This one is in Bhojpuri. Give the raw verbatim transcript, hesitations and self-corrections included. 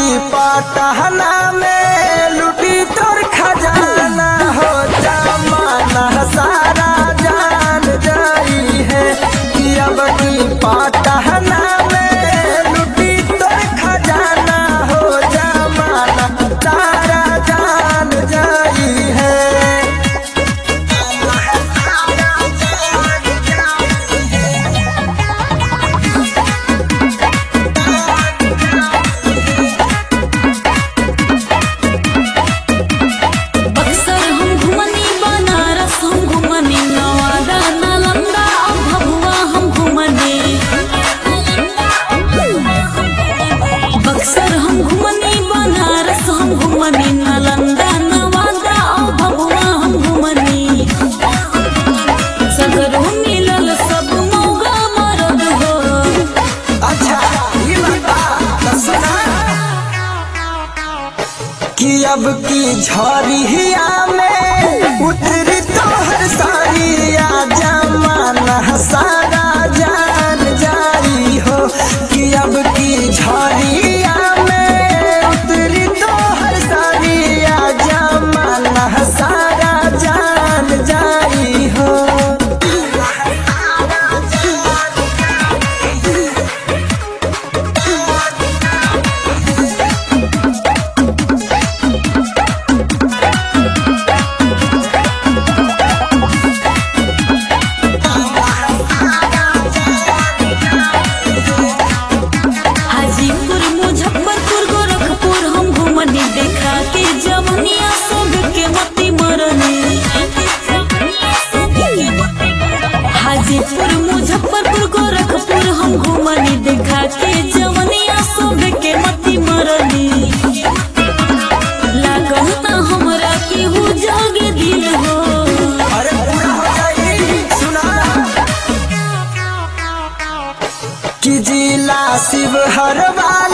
की पटहना में लुटी तोर खजाना हो जमाना सारा जान जाई है कि अब की पटहना में लुटी तोर खजाना हो जमाना सारा जान जाई है। कि अब की झरिया में उतरी तोहर सारिया जमाना सारा जान जाई हो कि अब की झरिया में उतरी तोहर सारिया जमाना सारा जान जाई हो। हाजीपुर मुजफ्फरपुर गोरखपुर हम घूमनी देखा के जवनिया सब के मती मरनी लागल ना हमरा के हो जागे दिल हो। अरे पूरा हो जाई सुना कि जिला शिवहर वाला